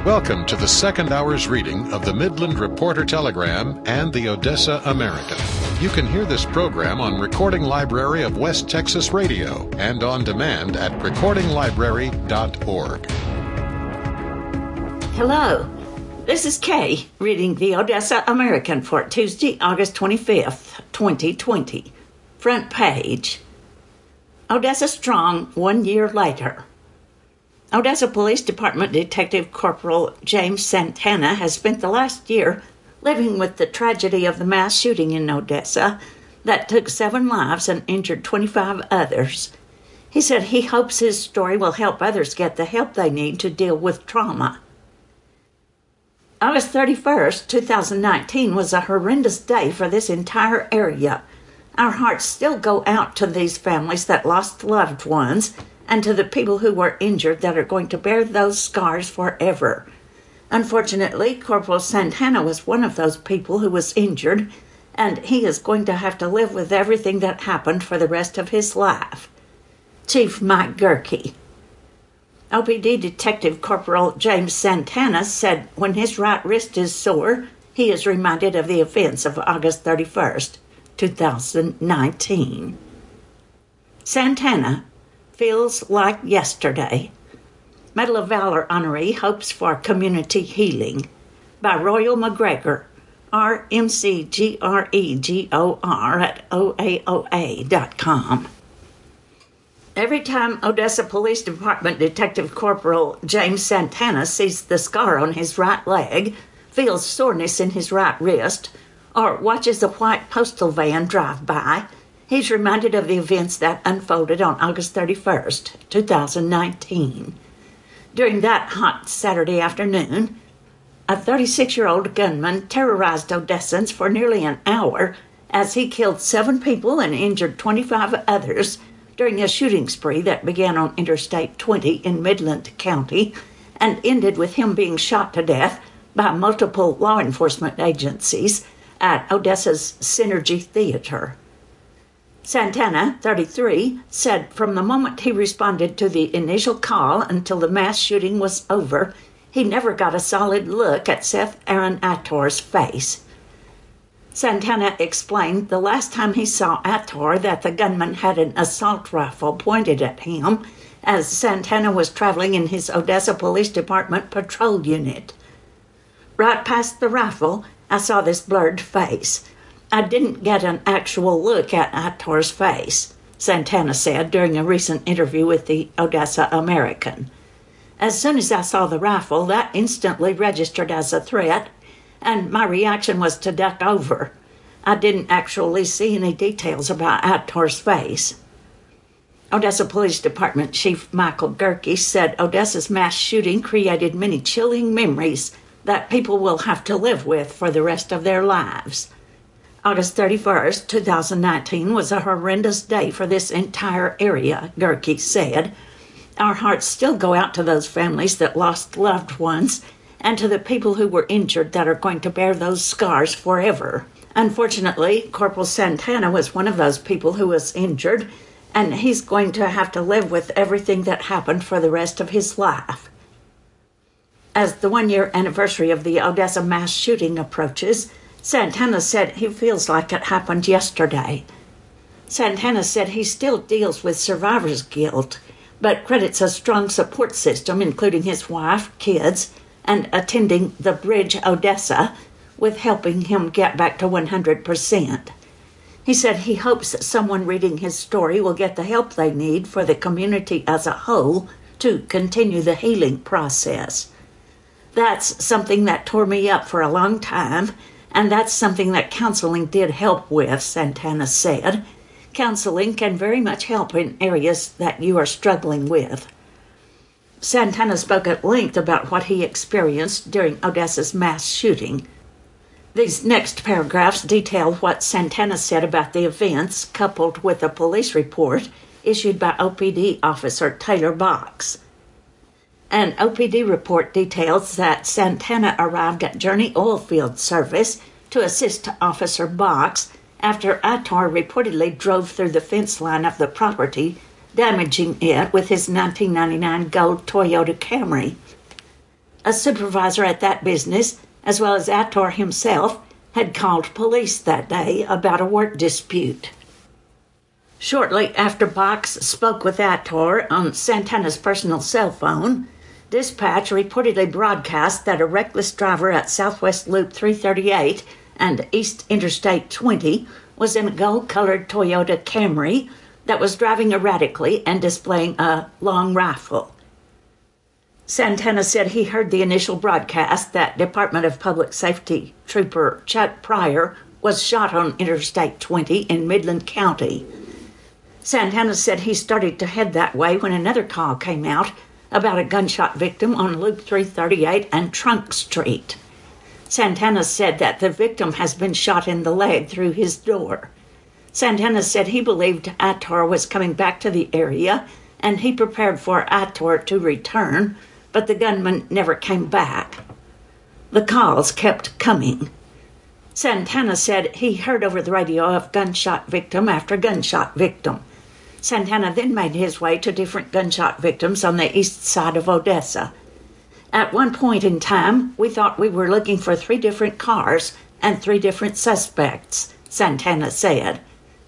Welcome to the second hour's reading of the Midland Reporter Telegram and the Odessa American. You can hear this program on Recording Library of West Texas Radio and on demand at recordinglibrary.org. Hello, this is Kay reading the Odessa American for Tuesday, August 25th, 2020. Front page. Odessa strong 1 year later. Odessa Police Department Detective Corporal James Santana has spent the last year living with the tragedy of the mass shooting in Odessa that took 7 lives and injured 25 others. He said he hopes his story will help others get the help they need to deal with trauma. August 31st, 2019 was a horrendous day for this entire area. Our hearts still go out to these families that lost loved ones and to the people who were injured that are going to bear those scars forever. Unfortunately, Corporal Santana was one of those people who was injured, and he is going to have to live with everything that happened for the rest of his life. Chief Mike Gerke. OPD Detective Corporal James Santana said when his right wrist is sore, he is reminded of the events of August 31st, 2019. Santana feels like yesterday. Medal of Valor honoree hopes for community healing by Royal McGregor, RMCGREGOR at OAOA.com. Every time Odessa Police Department Detective Corporal James Santana sees the scar on his right leg, feels soreness in his right wrist, or watches a white postal van drive by, he's reminded of the events that unfolded on August 31st, 2019. During that hot Saturday afternoon, a 36-year-old gunman terrorized Odessans for nearly an hour as he killed 7 people and injured 25 others during a shooting spree that began on Interstate 20 in Midland County and ended with him being shot to death by multiple law enforcement agencies at Odessa's Synergy Theater. Santana, 33, said from the moment he responded to the initial call until the mass shooting was over, he never got a solid look at Seth Aaron Attor's face. Santana explained the last time he saw Attor that the gunman had an assault rifle pointed at him as Santana was traveling in his Odessa Police Department patrol unit. Right past the rifle, I saw this blurred face. I didn't get an actual look at Attor's face, Santana said during a recent interview with the Odessa American. As soon as I saw the rifle, that instantly registered as a threat, and my reaction was to duck over. I didn't actually see any details about Attor's face. Odessa Police Department Chief Michael Gerke said Odessa's mass shooting created many chilling memories that people will have to live with for the rest of their lives. August 31st, 2019 was a horrendous day for this entire area, Gerke said. Our hearts still go out to those families that lost loved ones and to the people who were injured that are going to bear those scars forever. Unfortunately, Corporal Santana was one of those people who was injured, and he's going to have to live with everything that happened for the rest of his life. As the 1-year anniversary of the Odessa mass shooting approaches, Santana said he feels like it happened yesterday. Santana said he still deals with survivor's guilt, but credits a strong support system, including his wife, kids, and attending the Bridge Odessa, with helping him get back to 100%. He said he hopes that someone reading his story will get the help they need for the community as a whole to continue the healing process. That's something that tore me up for a long time, and that's something that counseling did help with, Santana said. Counseling can very much help in areas that you are struggling with. Santana spoke at length about what he experienced during Odessa's mass shooting. These next paragraphs detail what Santana said about the events, coupled with a police report issued by OPD Officer Taylor Box. An OPD report details that Santana arrived at Journey Oilfield Service to assist Officer Box after Attor reportedly drove through the fence line of the property, damaging it with his 1999 gold Toyota Camry. A supervisor at that business, as well as Attar himself, had called police that day about a work dispute. Shortly after Box spoke with Attar on Santana's personal cell phone, dispatch reportedly broadcast that a reckless driver at Southwest Loop 338 and East Interstate 20 was in a gold-colored Toyota Camry that was driving erratically and displaying a long rifle. Santana said he heard the initial broadcast that Department of Public Safety Trooper Chuck Pryor was shot on Interstate 20 in Midland County. Santana said he started to head that way when another call came out about a gunshot victim on Loop 338 and Trunk Street. Santana said that the victim has been shot in the leg through his door. Santana said he believed Attar was coming back to the area and he prepared for Attar to return, but the gunman never came back. The calls kept coming. Santana said he heard over the radio of gunshot victim after gunshot victim. Santana then made his way to different gunshot victims on the east side of Odessa. At one point in time, we thought we were looking for 3 different cars and 3 different suspects, Santana said.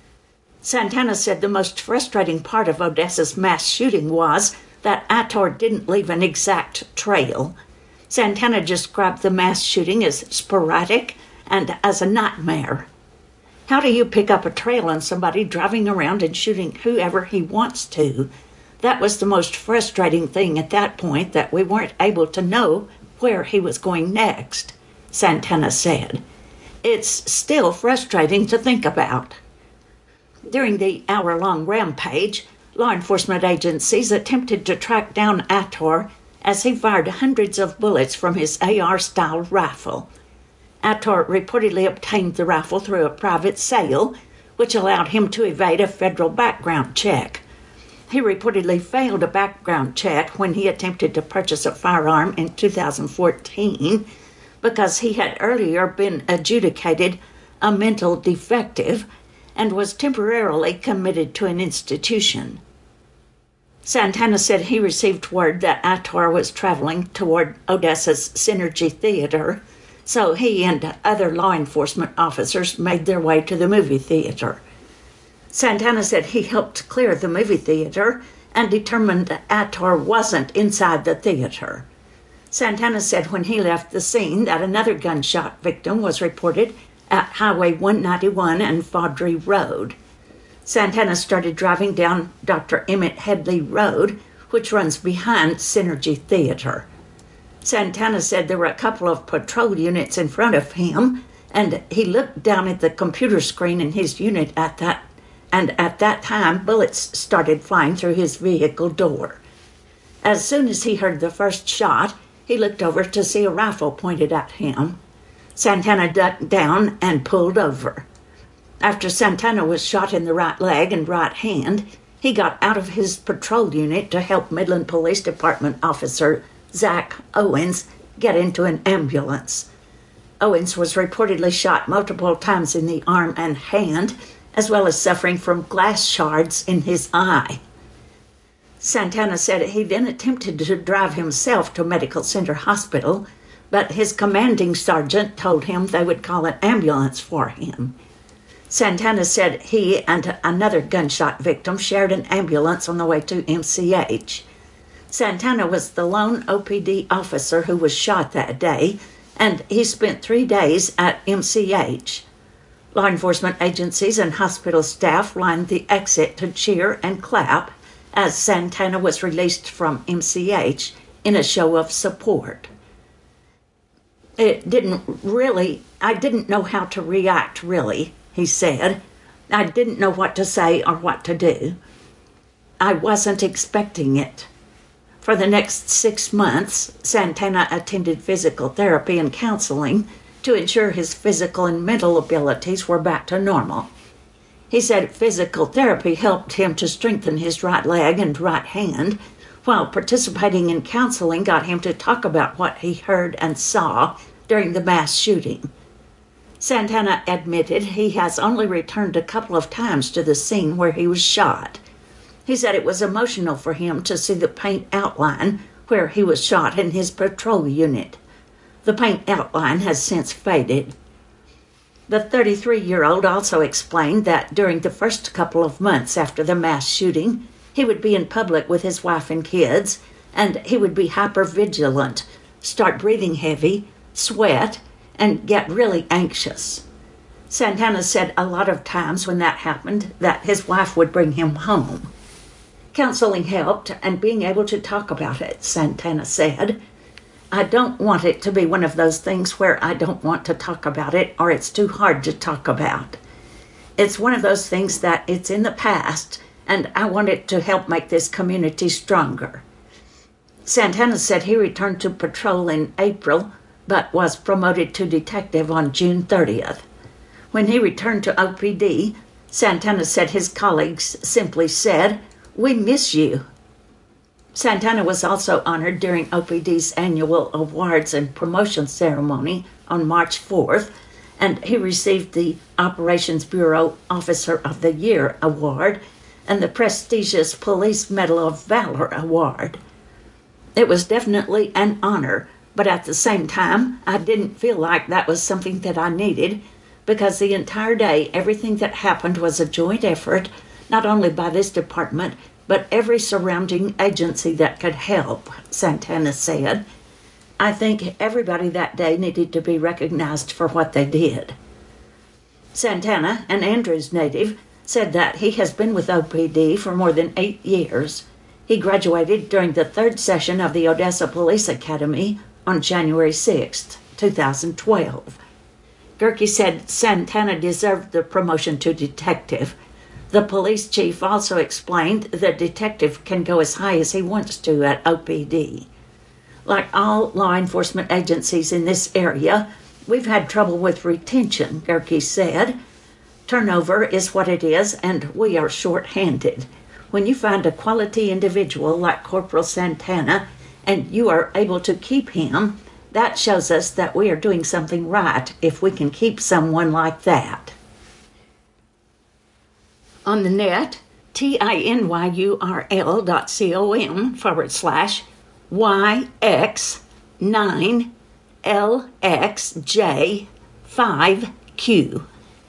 Santana said the most frustrating part of Odessa's mass shooting was that Attar didn't leave an exact trail. Santana described the mass shooting as sporadic and as a nightmare. How do you pick up a trail on somebody driving around and shooting whoever he wants to? That was the most frustrating thing at that point, that we weren't able to know where he was going next, Santana said. It's still frustrating to think about. During the hour-long rampage, law enforcement agencies attempted to track down Attar as he fired hundreds of bullets from his AR-style rifle. Attar reportedly obtained the rifle through a private sale, which allowed him to evade a federal background check. He reportedly failed a background check when he attempted to purchase a firearm in 2014 because he had earlier been adjudicated a mental defective and was temporarily committed to an institution. Santana said he received word that Attar was traveling toward Odessa's Synergy Theater, so he and other law enforcement officers made their way to the movie theater. Santana said he helped clear the movie theater and determined that Attar wasn't inside the theater. Santana said when he left the scene that another gunshot victim was reported at Highway 191 and Faudree Road. Santana started driving down Dr. Emmett Headley Road, which runs behind Synergy Theater. Santana said there were a couple of patrol units in front of him, and he looked down at the computer screen in his unit at that time, bullets started flying through his vehicle door. As soon as he heard the first shot, he looked over to see a rifle pointed at him. Santana ducked down and pulled over. After Santana was shot in the right leg and right hand, he got out of his patrol unit to help Midland Police Department officer Zach Owens get into an ambulance. Owens was reportedly shot multiple times in the arm and hand, as well as suffering from glass shards in his eye. Santana said he then attempted to drive himself to Medical Center Hospital, but his commanding sergeant told him they would call an ambulance for him. Santana said he and another gunshot victim shared an ambulance on the way to MCH. Santana was the lone OPD officer who was shot that day, and he spent 3 days at MCH. Law enforcement agencies and hospital staff lined the exit to cheer and clap as Santana was released from MCH in a show of support. I didn't know how to react, really, he said. I didn't know what to say or what to do. I wasn't expecting it. For the next 6 months, Santana attended physical therapy and counseling to ensure his physical and mental abilities were back to normal. He said physical therapy helped him to strengthen his right leg and right hand, while participating in counseling got him to talk about what he heard and saw during the mass shooting. Santana admitted he has only returned a couple of times to the scene where he was shot. He said it was emotional for him to see the paint outline where he was shot in his patrol unit. The paint outline has since faded. The 33-year-old also explained that during the first couple of months after the mass shooting, he would be in public with his wife and kids, and he would be hypervigilant, start breathing heavy, sweat, and get really anxious. Santana said a lot of times when that happened that his wife would bring him home. Counseling helped and being able to talk about it, Santana said. I don't want it to be one of those things where I don't want to talk about it or it's too hard to talk about. It's one of those things that it's in the past, and I want it to help make this community stronger. Santana said he returned to patrol in April, but was promoted to detective on June 30th. When he returned to OPD, Santana said his colleagues simply said, "We miss you." Santana was also honored during OPD's annual awards and promotion ceremony on March 4th, and he received the Operations Bureau Officer of the Year award and the prestigious Police Medal of Valor award. It was definitely an honor, but at the same time, I didn't feel like that was something that I needed, because the entire day, everything that happened was a joint effort, not only by this department, but every surrounding agency that could help, Santana said. I think everybody that day needed to be recognized for what they did. Santana, an Andrews native, said that he has been with OPD for more than 8 years. He graduated during the 3rd session of the Odessa Police Academy on January 6, 2012. Gerke said Santana deserved the promotion to detective. The police chief also explained the detective can go as high as he wants to at OPD. Like all law enforcement agencies in this area, we've had trouble with retention, Gerke said. Turnover is what it is, and we are short-handed. When you find a quality individual like Corporal Santana, and you are able to keep him, that shows us that we are doing something right if we can keep someone like that. On the net, tinyU.com/YX9LXJ5Q.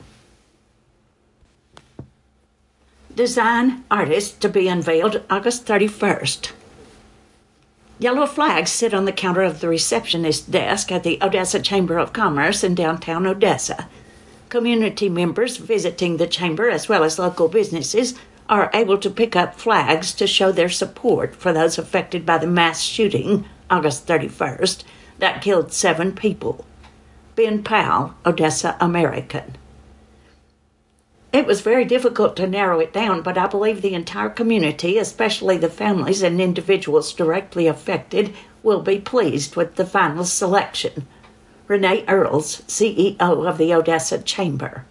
Design artist to be unveiled August 31st. Yellow flags sit on the counter of the receptionist desk at the Odessa Chamber of Commerce in downtown Odessa. Community members visiting the chamber, as well as local businesses, are able to pick up flags to show their support for those affected by the mass shooting, August 31st, that killed 7 people. Ben Powell, Odessa American. It was very difficult to narrow it down, but I believe the entire community, especially the families and individuals directly affected, will be pleased with the final selection. Renee Earls, CEO of the Odessa Chamber.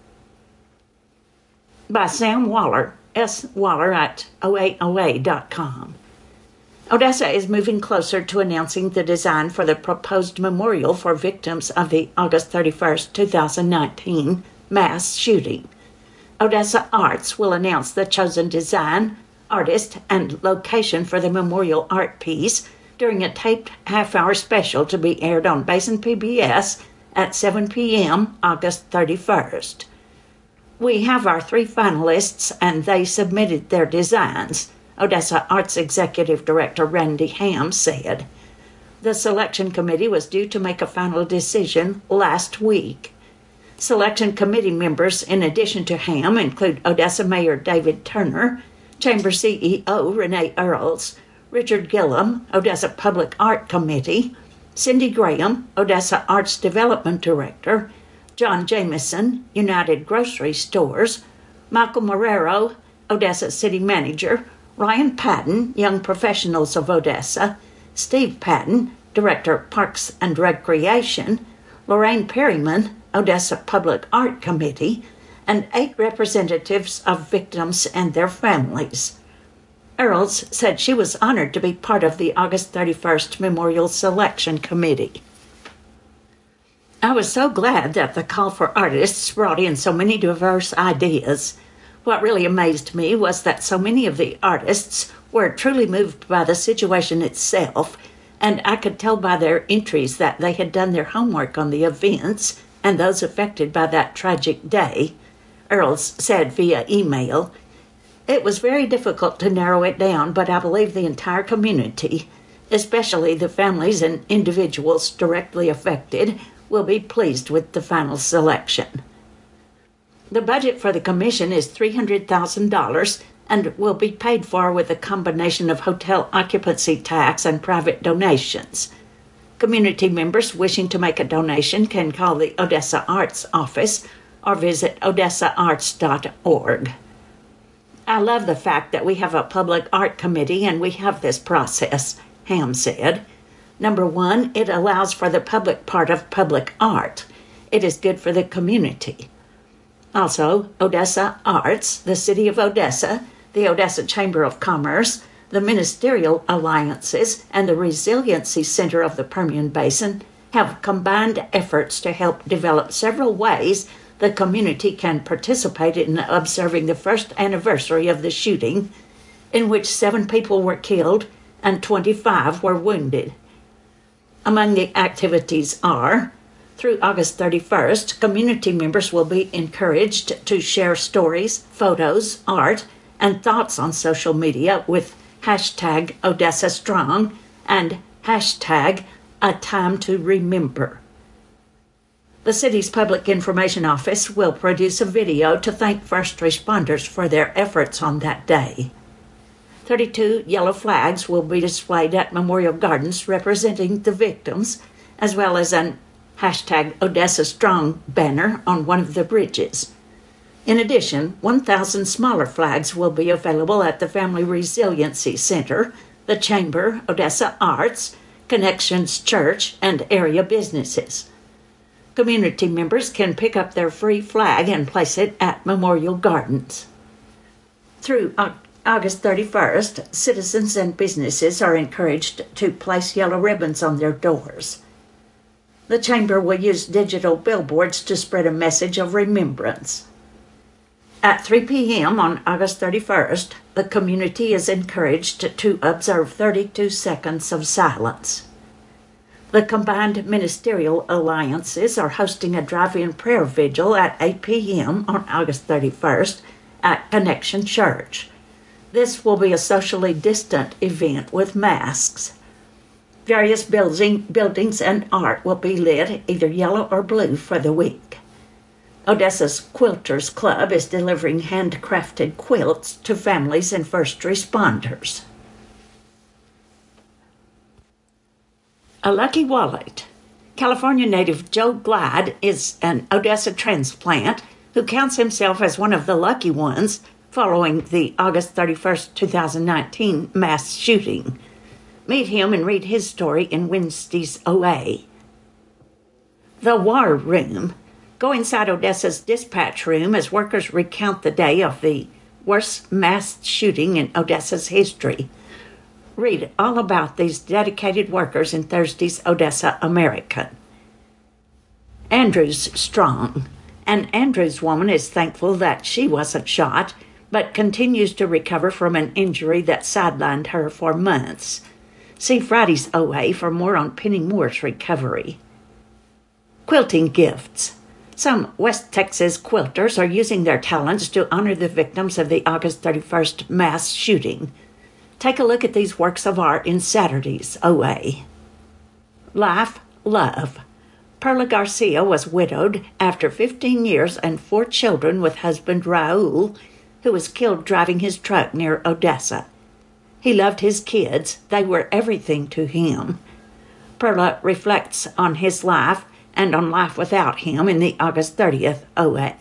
By Sam Waller, Waller at OAOA.com. Odessa is moving closer to announcing the design for the proposed memorial for victims of the August 31st, 2019 mass shooting. Odessa Arts will announce the chosen design, artist, and location for the memorial art piece during a taped half-hour special to be aired on Basin PBS at 7 p.m. August 31st. We have our 3 finalists, and they submitted their designs, Odessa Arts Executive Director Randy Ham said. The selection committee was due to make a final decision last week. Selection committee members, in addition to Ham, include Odessa Mayor David Turner, Chamber CEO Renee Earls, Richard Gillum, Odessa Public Art Committee, Cindy Graham, Odessa Arts Development Director, John Jamieson, United Grocery Stores, Michael Marrero, Odessa City Manager, Ryan Patton, Young Professionals of Odessa, Steve Patton, Director of Parks and Recreation, Lorraine Perryman, Odessa Public Art Committee, and 8 representatives of victims and their families. Earls said she was honored to be part of the August 31st Memorial Selection Committee. I was so glad that the call for artists brought in so many diverse ideas. What really amazed me was that so many of the artists were truly moved by the situation itself and I could tell by their entries that they had done their homework on the events and those affected by that tragic day. Earls said via email, "It was very difficult to narrow it down, but I believe the entire community, especially the families and individuals directly affected, will be pleased with the final selection." The budget for the commission is $300,000 and will be paid for with a combination of hotel occupancy tax and private donations. Community members wishing to make a donation can call the Odessa Arts office or visit odessaarts.org. "I love the fact that we have a public art committee and we have this process," Ham said. "Number one, it allows for the public part of public art. It is good for the community. Also, Odessa Arts, the City of Odessa, the Odessa Chamber of Commerce, the Ministerial Alliances, and the Resiliency Center of the Permian Basin have combined efforts to help develop several ways the community can participate in observing the first anniversary of the shooting, in which 7 people were killed and 25 were wounded. Among the activities are, through August 31st, community members will be encouraged to share stories, photos, art, and thoughts on social media with hashtag Odessa Strong and hashtag A Time to Remember. The city's Public Information Office will produce a video to thank first responders for their efforts on that day. 32 yellow flags will be displayed at Memorial Gardens representing the victims, as well as an hashtag Odessa Strong banner on one of the bridges. In addition, 1,000 smaller flags will be available at the Family Resiliency Center, the Chamber, Odessa Arts, Connections Church, and area businesses. Community members can pick up their free flag and place it at Memorial Gardens. Through August 31st, citizens and businesses are encouraged to place yellow ribbons on their doors. The Chamber will use digital billboards to spread a message of remembrance. At 3 p.m. on August 31st, the community is encouraged to observe 32 seconds of silence. The combined ministerial alliances are hosting a drive-in prayer vigil at 8 p.m. on August 31st at Connection Church. This will be a socially distant event with masks. Various buildings and art will be lit either yellow or blue for the week. Odessa's Quilters Club is delivering handcrafted quilts to families and first responders. A lucky wallet. California native Joe Glide is an Odessa transplant who counts himself as one of the lucky ones following the August 31st, 2019 mass shooting. Meet him and read his story in Wednesday's OA. The War Room. Go inside Odessa's dispatch room as workers recount the day of the worst mass shooting in Odessa's history. Read all about these dedicated workers in Thursday's Odessa American. Andrews Strong. An Andrews woman is thankful that she wasn't shot, but continues to recover from an injury that sidelined her for months. See Friday's OA for more on Penny Moore's recovery. Quilting gifts. Some West Texas quilters are using their talents to honor the victims of the August 31st mass shooting. Take a look at these works of art in Saturday's OA. Life, Love. Perla Garcia was widowed after 15 years and 4 children with husband Raul, who was killed driving his truck near Odessa. He loved his kids. They were everything to him. Perla reflects on his life and on life without him in the August 30th OA.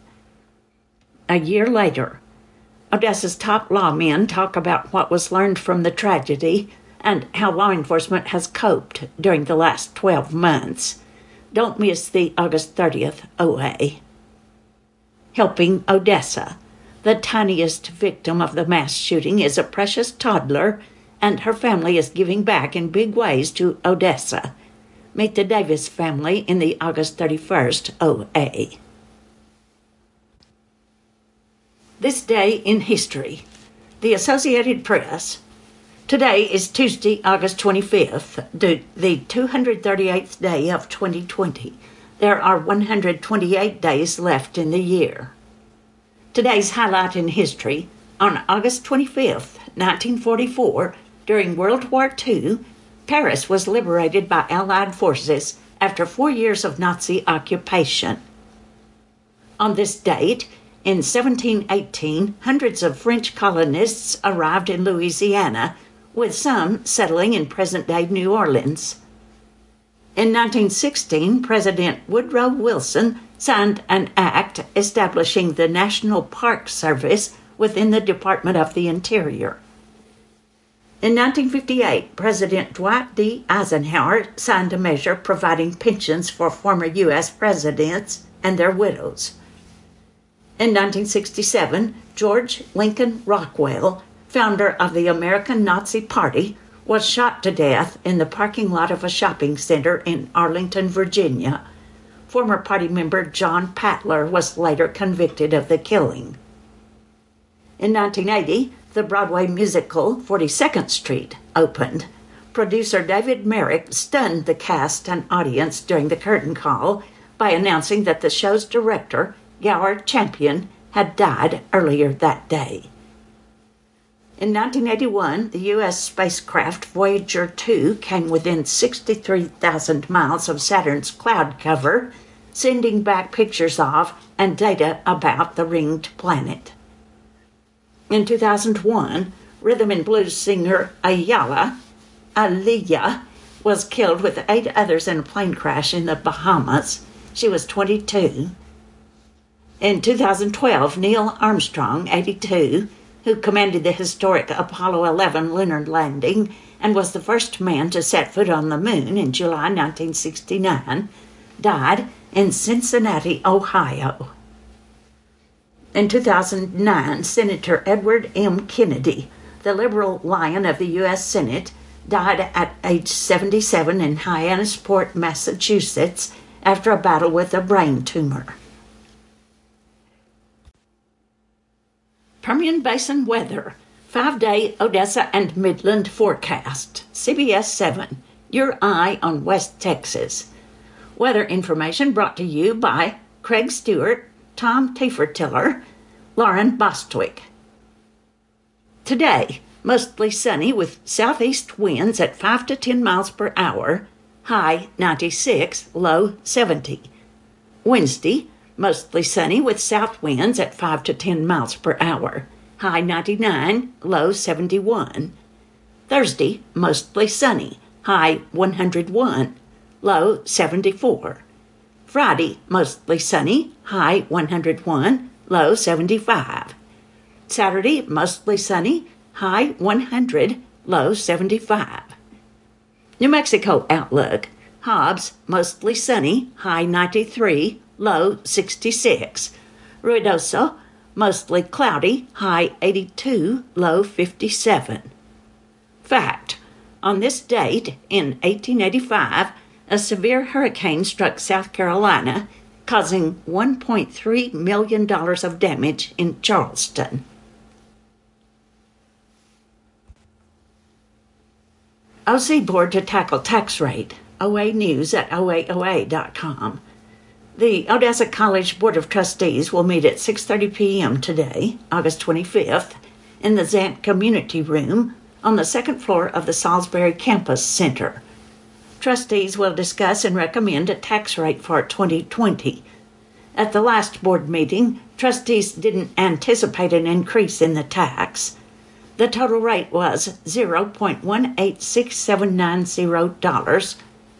A year later, Odessa's top lawmen talk about what was learned from the tragedy and how law enforcement has coped during the last 12 months. Don't miss the August 30th OA. Helping Odessa. The tiniest victim of the mass shooting is a precious toddler, and her family is giving back in big ways to Odessa. Meet the Davis family in the August 31st OA. This day in history. The Associated Press. Today is Tuesday, August 25th, the 238th day of 2020. There are 128 days left in the year. Today's highlight in history: on August 25th, 1944, during World War II, Paris was liberated by Allied forces after 4 years of Nazi occupation. On this date, in 1718, hundreds of French colonists arrived in Louisiana, with some settling in present-day New Orleans. In 1916, President Woodrow Wilson signed an act establishing the National Park Service within the Department of the Interior. In 1958, President Dwight D. Eisenhower signed a measure providing pensions for former U.S. presidents and their widows. In 1967, George Lincoln Rockwell, founder of the American Nazi Party, was shot to death in the parking lot of a shopping center in Arlington, Virginia. Former party member John Patler was later convicted of the killing. In 1980, the Broadway musical 42nd Street opened. Producer David Merrick stunned the cast and audience during the curtain call by announcing that the show's director, Gower Champion, had died earlier that day. In 1981, the U.S. spacecraft Voyager 2 came within 63,000 miles of Saturn's cloud cover, sending back pictures of and data about the ringed planet. In 2001, rhythm and blues singer Aaliyah was killed with 8 others in a plane crash in the Bahamas. She was 22. In 2012, Neil Armstrong, 82, who commanded the historic Apollo 11 lunar landing and was the first man to set foot on the moon in July 1969, died in Cincinnati, Ohio. In 2009, Senator Edward M. Kennedy, the liberal lion of the U.S. Senate, died at age 77 in Hyannisport, Massachusetts, after a battle with a brain tumor. Permian Basin weather, 5-day Odessa and Midland forecast, CBS 7, your eye on West Texas. Weather information brought to you by Craig Stewart, Tom Tiefertiller, Lauren Bostwick. Today, mostly sunny with southeast winds at 5 to 10 miles per hour, high 96, low 70. Wednesday, mostly sunny with south winds at 5 to 10 miles per hour, high 99, low 71. Thursday, mostly sunny, high 101, low 74. Friday, mostly sunny, high 101, low 75. Saturday, mostly sunny, high 100, low 75. New Mexico outlook: Hobbs, mostly sunny, high 93, low 66. Ruidoso, mostly cloudy, high 82, low 57. Fact: on this date, in 1885, a severe hurricane struck South Carolina, causing $1.3 million of damage in Charleston. OC Board to tackle tax rate. OA News at oaoa.com. The Odessa College Board of Trustees will meet at 6:30 p.m. today, August 25th, in the Zant Community Room on the second floor of the Salisbury Campus Center. Trustees will discuss and recommend a tax rate for 2020. At the last board meeting, trustees didn't anticipate an increase in the tax. The total rate was $0.186790,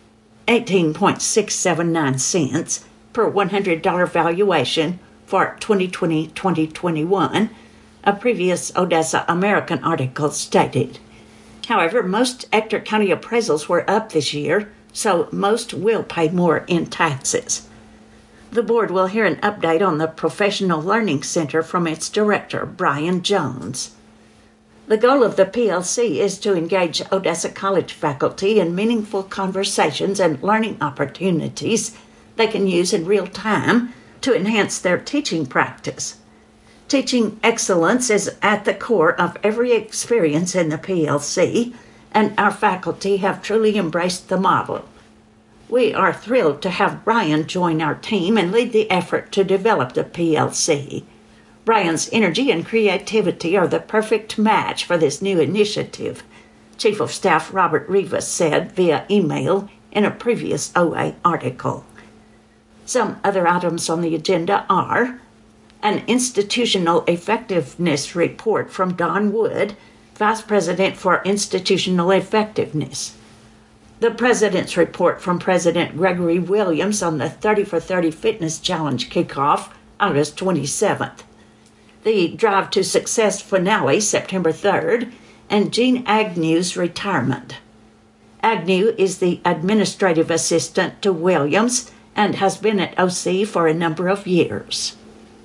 18.679 cents per $100 valuation for 2020-2021, a previous Odessa American article stated. However, most Ector County appraisals were up this year, so most will pay more in taxes. The board will hear an update on the Professional Learning Center from its director, Brian Jones. The goal of the PLC is to engage Odessa College faculty in meaningful conversations and learning opportunities they can use in real time to enhance their teaching practice. Teaching excellence is at the core of every experience in the PLC, and our faculty have truly embraced the model. We are thrilled to have Brian join our team and lead the effort to develop the PLC. Brian's energy and creativity are the perfect match for this new initiative, Chief of Staff Robert Rivas said via email in a previous OA article. Some other items on the agenda are an institutional effectiveness report from Don Wood, Vice President for Institutional Effectiveness. The President's report from President Gregory Williams on the 30 for 30 Fitness Challenge kickoff, August 27th. The Drive to Success finale, September 3rd, and Gene Agnew's retirement. Agnew is the administrative assistant to Williams and has been at OC for a number of years.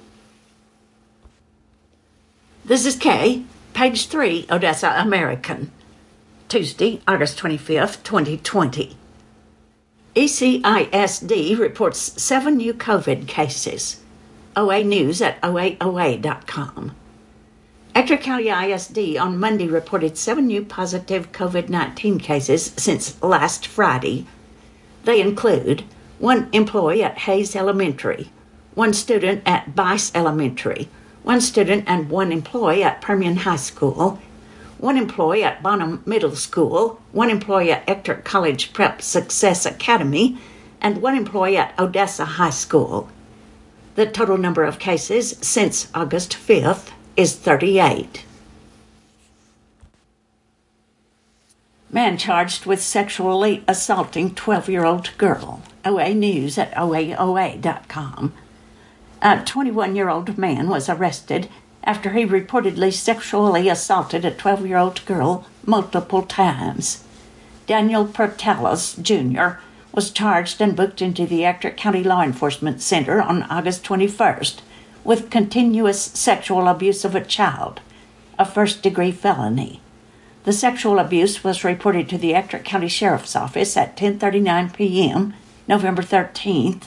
This is Kay, page 3, Odessa American. Tuesday, August 25th, 2020. ECISD reports 7 new COVID cases. OA News at oaoa.com. Ector County ISD on Monday reported 7 new positive COVID-19 cases since last Friday. They include 1 employee at Hayes Elementary, 1 student at Bice Elementary, 1 student and 1 employee at Permian High School, 1 employee at Bonham Middle School, 1 employee at Ector College Prep Success Academy, and 1 employee at Odessa High School. The total number of cases since August 5th is 38. Man charged with sexually assaulting 12-year-old girl. OA News at oaoa.com. A 21-year-old man was arrested after he reportedly sexually assaulted a 12-year-old girl multiple times. Daniel Pertalas, Jr., was charged and booked into the Ector County Law Enforcement Center on August 21st with continuous sexual abuse of a child, a first-degree felony. The sexual abuse was reported to the Ector County Sheriff's Office at 10:39 p.m., November 13th,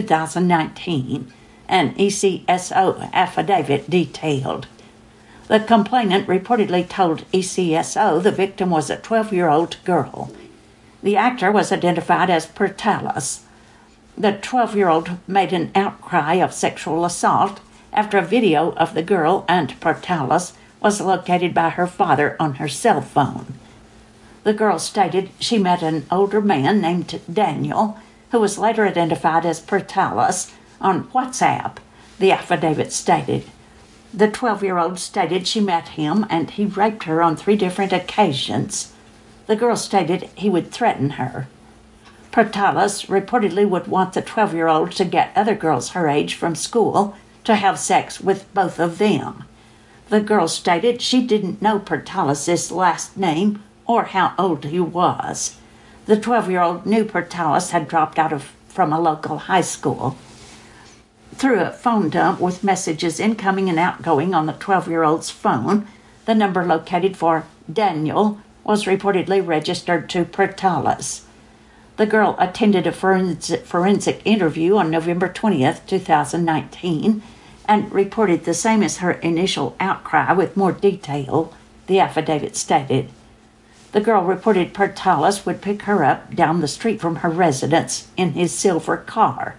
2019, an ECSO affidavit detailed. The complainant reportedly told ECSO the victim was a 12-year-old girl. The actor was identified as Pertalas. The 12-year-old made an outcry of sexual assault after a video of the girl and Pertalas was located by her father on her cell phone. The girl stated she met an older man named Daniel, who was later identified as Pertalas, on WhatsApp, the affidavit stated. The 12-year-old stated she met him and he raped her on 3 different occasions. The girl stated he would threaten her. Pertalas reportedly would want the 12-year-old to get other girls her age from school to have sex with both of them. The girl stated she didn't know Pertalas' last name or how old he was. The 12-year-old knew Pertalas had dropped out from a local high school. Through a phone dump with messages incoming and outgoing on the 12-year-old's phone, the number located for Daniel was reportedly registered to Pertalas. The girl attended a forensic interview on November 20th, 2019, and reported the same as her initial outcry with more detail, the affidavit stated. The girl reported Pertalas would pick her up down the street from her residence in his silver car.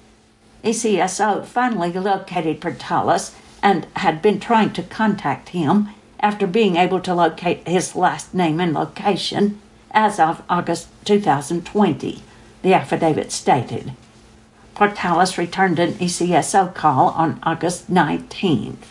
ECSO finally located Pertalas and had been trying to contact him after being able to locate his last name and location as of August 2020, the affidavit stated. Pertalas returned an ECSO call on August 19th.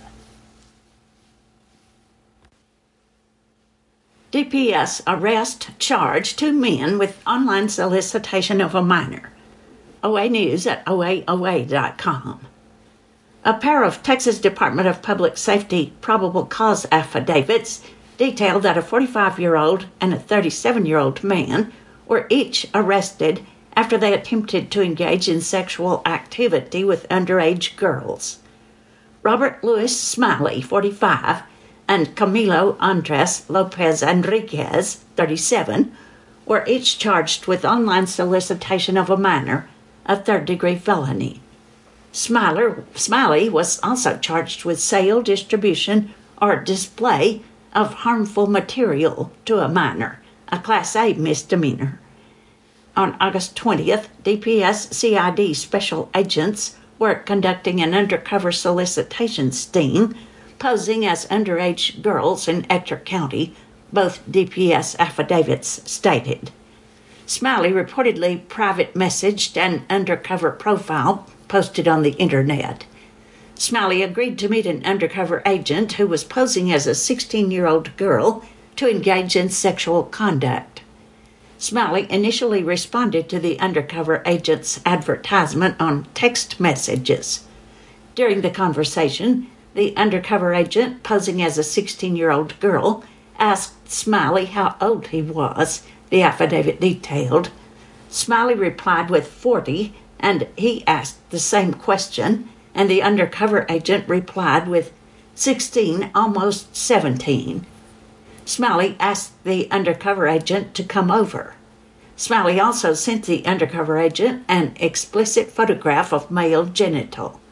DPS arrest charge 2 men with online solicitation of a minor. OA News at oaoa.com. A pair of Texas Department of Public Safety probable cause affidavits detailed that a 45-year-old and a 37-year-old man were each arrested after they attempted to engage in sexual activity with underage girls. Robert Louis Smiley, 45, and Camilo Andres Lopez Enriquez, 37, were each charged with online solicitation of a minor, a third-degree felony. Smiley was also charged with sale, distribution, or display of harmful material to a minor, a Class A misdemeanor. On August 20th, DPS CID special agents were conducting an undercover solicitation sting, posing as underage girls in Ector County, both DPS affidavits stated. Smiley reportedly private messaged an undercover profile posted on the internet. Smiley agreed to meet an undercover agent who was posing as a 16-year-old girl to engage in sexual conduct. Smiley initially responded to the undercover agent's advertisement on text messages. During the conversation, the undercover agent, posing as a 16-year-old girl, asked Smiley how old he was, the affidavit detailed. Smiley replied with 40, and he asked the same question, and the undercover agent replied with 16, almost 17. Smiley asked the undercover agent to come over. Smiley also sent the undercover agent an explicit photograph of male genital.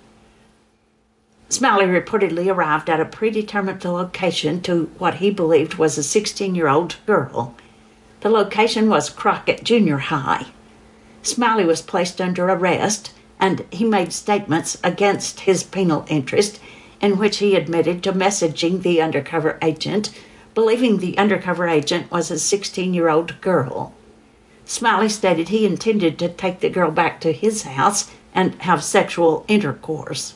Smiley reportedly arrived at a predetermined location to what he believed was a 16-year-old girl. The location was Crockett Junior High. Smiley was placed under arrest, and he made statements against his penal interest in which he admitted to messaging the undercover agent, believing the undercover agent was a 16-year-old girl. Smiley stated he intended to take the girl back to his house and have sexual intercourse.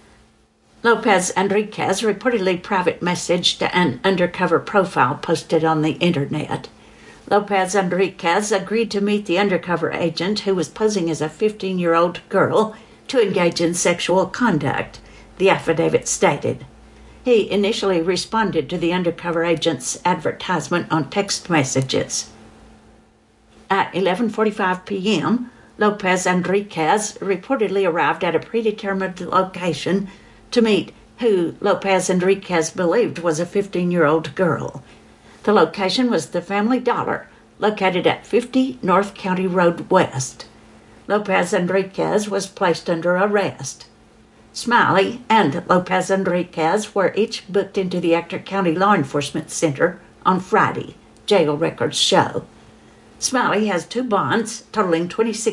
Lopez Enriquez reportedly private messaged an undercover profile posted on the internet. Lopez Enriquez agreed to meet the undercover agent who was posing as a 15-year-old girl to engage in sexual conduct, the affidavit stated. He initially responded to the undercover agent's advertisement on text messages. At 11:45 p.m., Lopez Enriquez reportedly arrived at a predetermined location to meet who Lopez Enriquez believed was a 15-year-old girl. The location was the Family Dollar, located at 50 North County Road West. Lopez Enriquez was placed under arrest. Smiley and Lopez Enriquez were each booked into the Ector County Law Enforcement Center on Friday, jail records show. Smiley has 2 bonds totaling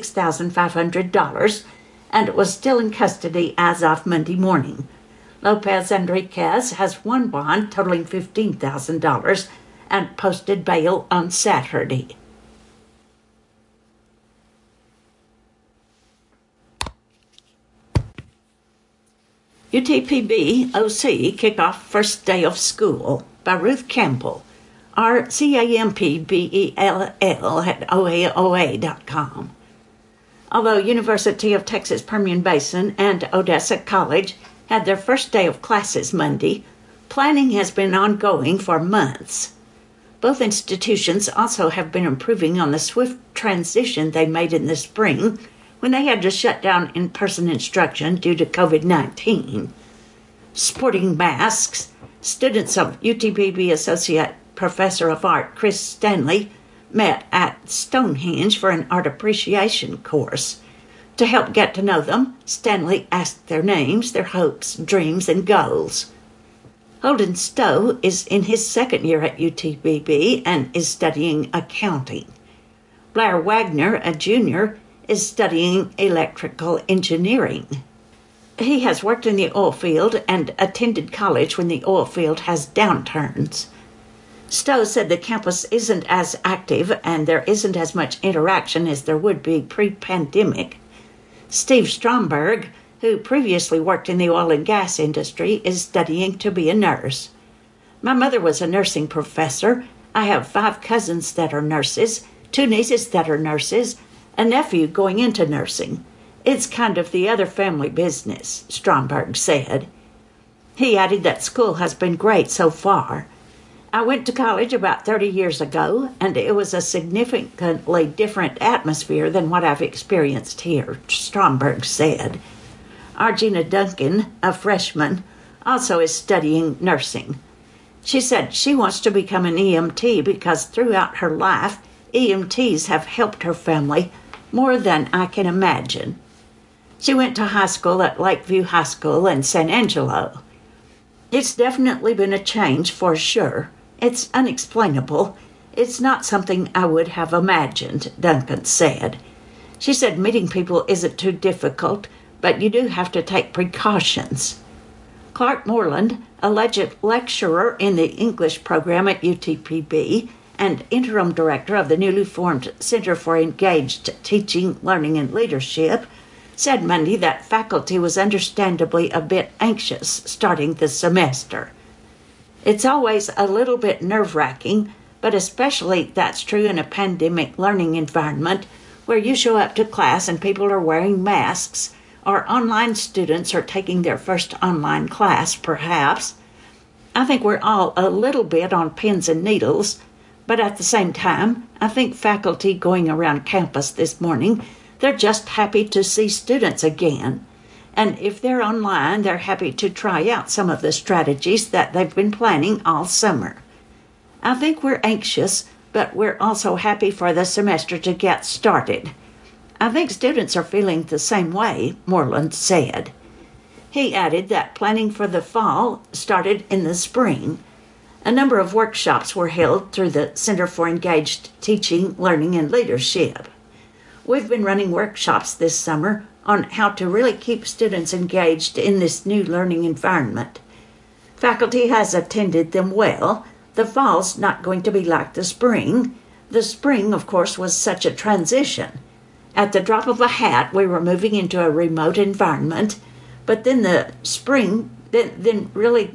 $26,500 and was still in custody as of Monday morning. Lopez Enriquez has 1 bond totaling $15,000 and posted bail on Saturday. UTPB OC Kickoff First Day of School by Ruth Campbell, RCAMPBELL at OAOA.com. Although University of Texas Permian Basin and Odessa College had their first day of classes Monday, planning has been ongoing for months. Both institutions also have been improving on the swift transition they made in the spring when they had to shut down in-person instruction due to COVID-19. Sporting masks, students of UTPB Associate Professor of Art Chris Stanley met at Stonehenge for an art appreciation course. To help get to know them, Stanley asked their names, their hopes, dreams, and goals. Holden Stowe is in his 2nd year at UTPB and is studying accounting. Blair Wagner, a junior, is studying electrical engineering. He has worked in the oil field and attended college when the oil field has downturns. Stowe said the campus isn't as active and there isn't as much interaction as there would be pre-pandemic. Steve Stromberg, who previously worked in the oil and gas industry, is studying to be a nurse. My mother was a nursing professor. I have 5 cousins that are nurses, 2 nieces that are nurses, a nephew going into nursing. It's kind of the other family business, Stromberg said. He added that school has been great so far. I went to college about 30 years ago, and it was a significantly different atmosphere than what I've experienced here, Stromberg said. Argina Duncan, a freshman, also is studying nursing. She said she wants to become an EMT because throughout her life, EMTs have helped her family more than I can imagine. She went to high school at Lakeview High School in San Angelo. It's definitely been a change for sure. It's unexplainable. It's not something I would have imagined, Duncan said. She said meeting people isn't too difficult, but you do have to take precautions. Clark Moreland, a lecturer in the English program at UTPB and interim director of the newly formed Center for Engaged Teaching, Learning, and Leadership, said Monday that faculty was understandably a bit anxious starting the semester. It's always a little bit nerve-wracking, but especially that's true in a pandemic learning environment where you show up to class and people are wearing masks, or online students are taking their first online class, perhaps. I think we're all a little bit on pins and needles, but at the same time, I think faculty going around campus this morning, they're just happy to see students again. And if they're online, they're happy to try out some of the strategies that they've been planning all summer. I think we're anxious, but we're also happy for the semester to get started. I think students are feeling the same way, Moreland said. He added that planning for the fall started in the spring. A number of workshops were held through the Center for Engaged Teaching, Learning, and Leadership. We've been running workshops this summer on how to really keep students engaged in this new learning environment. Faculty has attended them well. The fall's not going to be like the spring. The spring, of course, was such a transition. At the drop of a hat, we were moving into a remote environment, but then the spring, really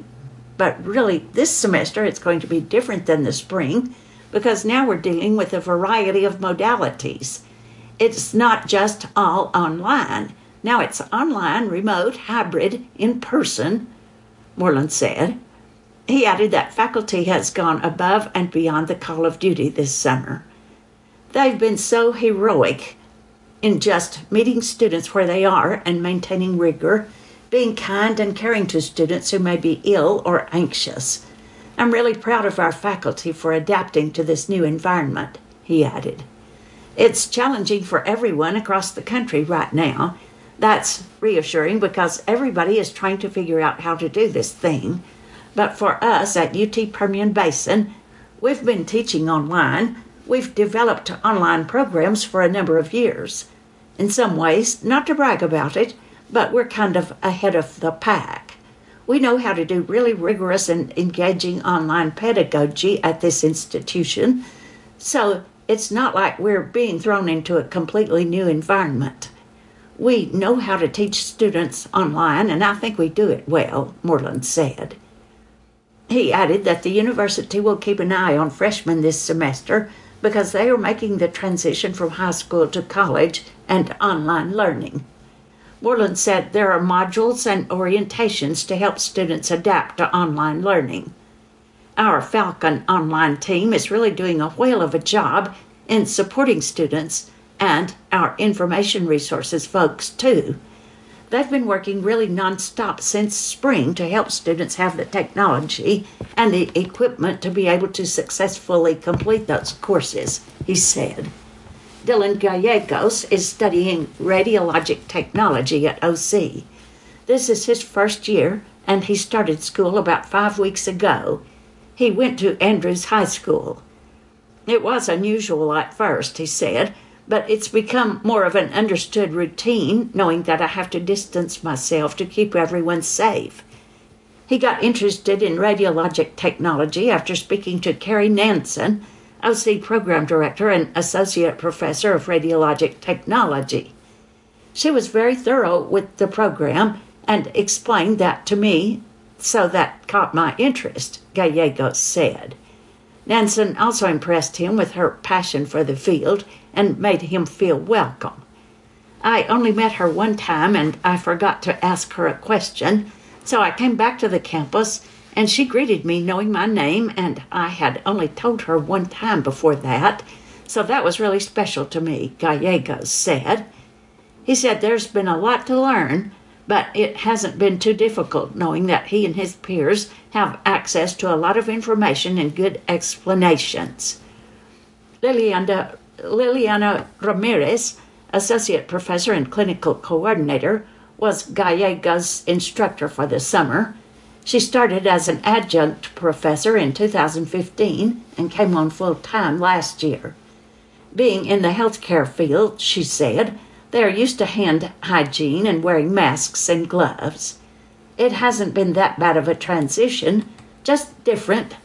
this semester it's going to be different than the spring because now we're dealing with a variety of modalities. It's not just all online. Now it's online, remote, hybrid, in person, Moreland said. He added that faculty has gone above and beyond the call of duty this summer. They've been so heroic in just meeting students where they are and maintaining rigor, being kind and caring to students who may be ill or anxious. I'm really proud of our faculty for adapting to this new environment, he added. It's challenging for everyone across the country right now. That's reassuring because everybody is trying to figure out how to do this thing. But for us at UT Permian Basin, we've been teaching online. We've developed online programs for a number of years. In some ways, not to brag about it, but we're kind of ahead of the pack. We know how to do really rigorous and engaging online pedagogy at this institution, so it's not like we're being thrown into a completely new environment. We know how to teach students online, and I think we do it well, Moreland said. He added that the university will keep an eye on freshmen this semester because they are making the transition from high school to college and online learning. Moreland said there are modules and orientations to help students adapt to online learning. Our Falcon online team is really doing a whale of a job in supporting students and our information resources folks too. They've been working really nonstop since spring to help students have the technology and the equipment to be able to successfully complete those courses, he said. Dylan Gallegos is studying radiologic technology at OC. This is his first year, and he started school about 5 weeks ago. He went to Andrews High School. It was unusual at first, he said, but it's become more of an understood routine, knowing that I have to distance myself to keep everyone safe. He got interested in radiologic technology after speaking to Carrie Nansen, OC Program Director and Associate Professor of Radiologic Technology. She was very thorough with the program and explained that to me, so that caught my interest, Gallegos said. Nansen also impressed him with her passion for the field and made him feel welcome. I only met her one time and I forgot to ask her a question, so I came back to the campus and she greeted me knowing my name, and I had only told her one time before that, so that was really special to me, Gallegos said. He said there's been a lot to learn, but it hasn't been too difficult knowing that he and his peers have access to a lot of information and good explanations. Liliana Ramirez, associate professor and clinical coordinator, was Gallegos' instructor for the summer. She started as an adjunct professor in 2015 and came on full-time last year. Being in the healthcare field, she said, they are used to hand hygiene and wearing masks and gloves. It hasn't been that bad of a transition, just different.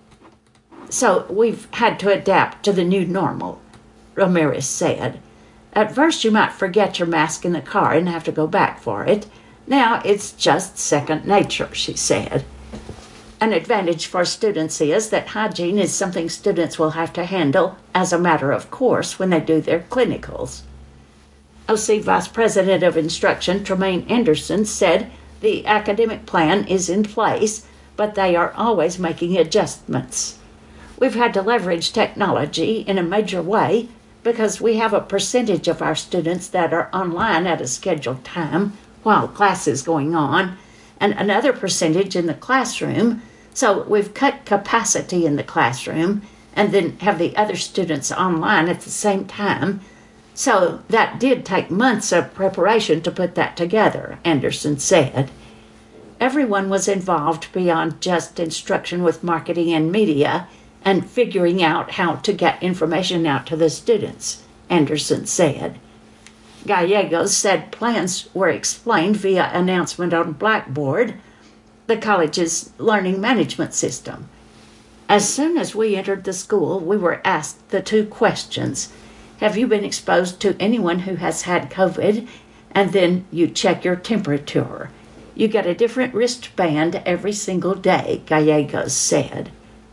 So we've had to adapt to the new normal, Ramirez said. At first you might forget your mask in the car and have to go back for it. Now it's just second nature, she said. An advantage for students is that hygiene is something students will have to handle as a matter of course when they do their clinicals. OC Vice President of Instruction Tremaine Anderson said the academic plan is in place, but they are always making adjustments. We've had to leverage technology in a major way because we have a percentage of our students that are online at a scheduled time while class is going on, and another percentage in the classroom, so we've cut capacity in the classroom and then have the other students online at the same time. So that did take months of preparation to put that together, Anderson said. Everyone was involved beyond just instruction with marketing and media and figuring out how to get information out to the students, Anderson said. Gallegos said plans were explained via announcement on Blackboard, the college's learning management system. As soon as we entered the school, we were asked the two questions. Have you been exposed to anyone who has had COVID? And then you check your temperature. You get a different wristband every single day, Gallegos said.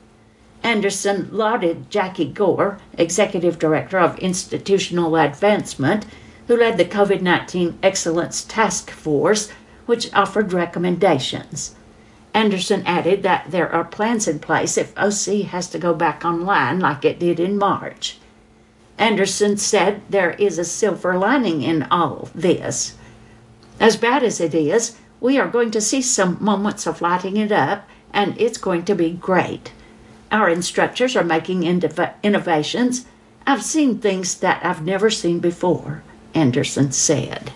Anderson lauded Jackie Gore, Executive Director of Institutional Advancement, who led the COVID-19 Excellence Task Force, which offered recommendations. Anderson added that there are plans in place if OC has to go back online like it did in March. Anderson said there is a silver lining in all this. As bad as it is, we are going to see some moments of lighting it up, and it's going to be great. Our instructors are making innovations. I've seen things that I've never seen before, Anderson said.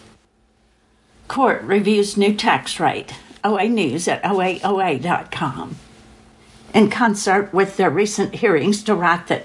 Court reviews new tax rate. OA News at oaoa.com. In concert with their recent hearings to write the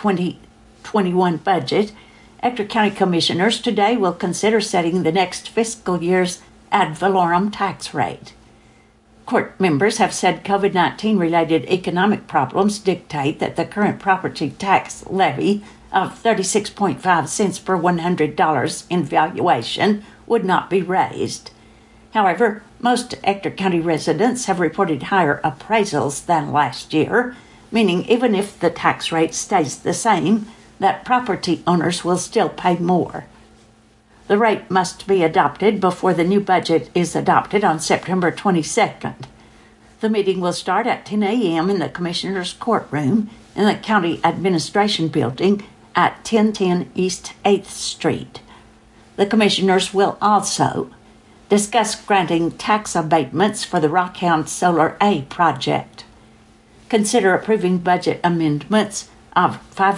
2020-21 budget, Ector County Commissioners today will consider setting the next fiscal year's ad valorem tax rate. Court members have said COVID-19 related economic problems dictate that the current property tax levy of 36.5 cents per $100 in valuation would not be raised. However, most Ector County residents have reported higher appraisals than last year, meaning even if the tax rate stays the same, that property owners will still pay more. The rate must be adopted before the new budget is adopted on September 22nd. The meeting will start at 10 a.m. in the Commissioner's Courtroom in the County Administration Building at 1010 East 8th Street. The Commissioners will also discuss granting tax abatements for the Rockhound Solar A project. Consider approving budget amendments of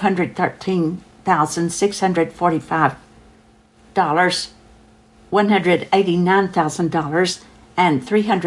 $513,645, $189,000, and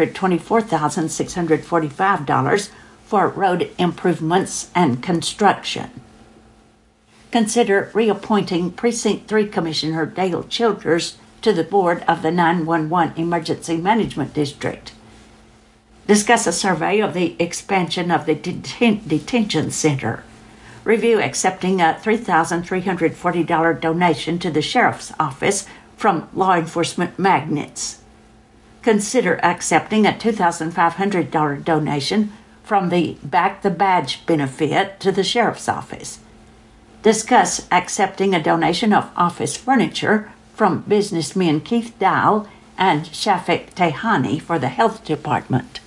$324,645 for road improvements and construction. Consider reappointing Precinct 3 Commissioner Dale Childers to the board of the 911 Emergency Management District. Discuss a survey of the expansion of the detention center. Review accepting a $3,340 donation to the Sheriff's Office from law enforcement magnates. Consider accepting a $2,500 donation from the Back the Badge benefit to the Sheriff's Office. Discuss accepting a donation of office furniture from businessmen Keith Dow and Shafik Tehani for the Health Department.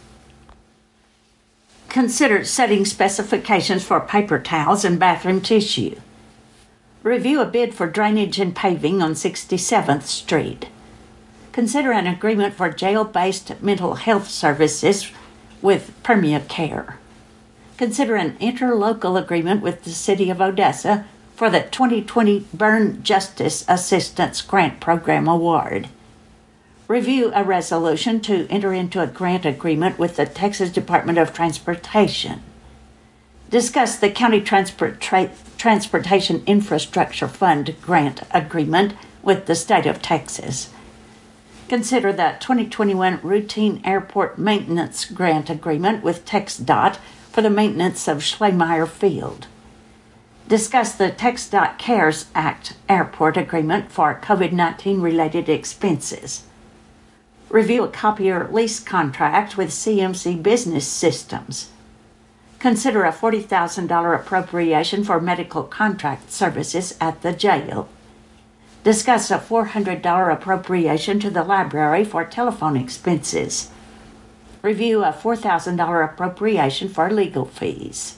Consider setting specifications for paper towels and bathroom tissue. Review a bid for drainage and paving on 67th Street. Consider an agreement for jail-based mental health services with Permia Care. Consider an interlocal agreement with the City of Odessa for the 2020 Burn Justice Assistance Grant Program Award. Review a resolution to enter into a grant agreement with the Texas Department of Transportation. Discuss the County Transportation Infrastructure Fund grant agreement with the state of Texas. Consider the 2021 Routine Airport Maintenance Grant Agreement with TxDOT for the maintenance of Schleiermacher Field. Discuss the TxDOT CARES Act Airport Agreement for COVID-19 related expenses. Review a copier lease contract with CMC Business Systems. Consider a $40,000 appropriation for medical contract services at the jail. Discuss a $400 appropriation to the library for telephone expenses. Review a $4,000 appropriation for legal fees.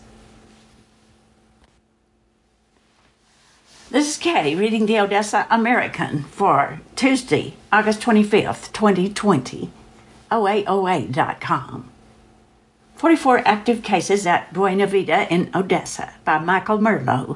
This is Kay reading the Odessa American for Tuesday, August 25th, 2020, OAOA.com. 44 active cases at Buena Vida in Odessa by Michael Merlo,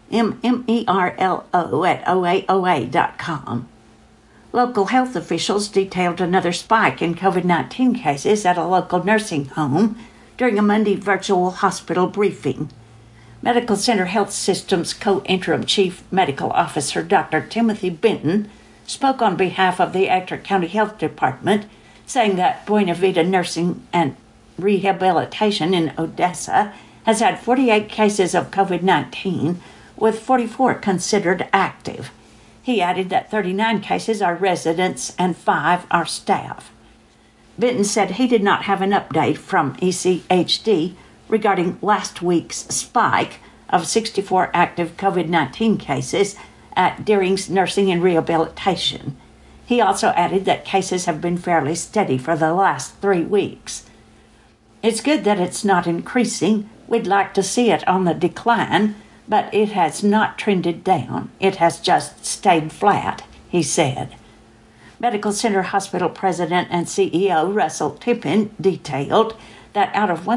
MMERLO at OAOA.com. Local health officials detailed another spike in COVID-19 cases at a local nursing home during a Monday virtual hospital briefing. Medical Center Health System's co-interim chief medical officer, Dr. Timothy Benton, spoke on behalf of the Ector County Health Department, saying that Buena Vida Nursing and Rehabilitation in Odessa has had 48 cases of COVID-19, with 44 considered active. He added that 39 cases are residents and 5 are staff. Benton said he did not have an update from ECHD regarding last week's spike of 64 active COVID-19 cases at Deering's Nursing and Rehabilitation. He also added that cases have been fairly steady for the last 3 weeks. It's good that it's not increasing. We'd like to see it on the decline, but it has not trended down. It has just stayed flat, he said. Medical Center Hospital President and CEO Russell Tippin detailed that out of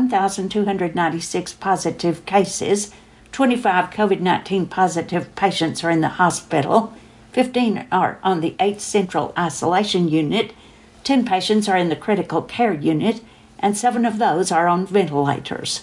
1,296 positive cases, 25 COVID-19 positive patients are in the hospital, 15 are on the 8 Central Isolation Unit, 10 patients are in the Critical Care Unit, and 7 of those are on ventilators.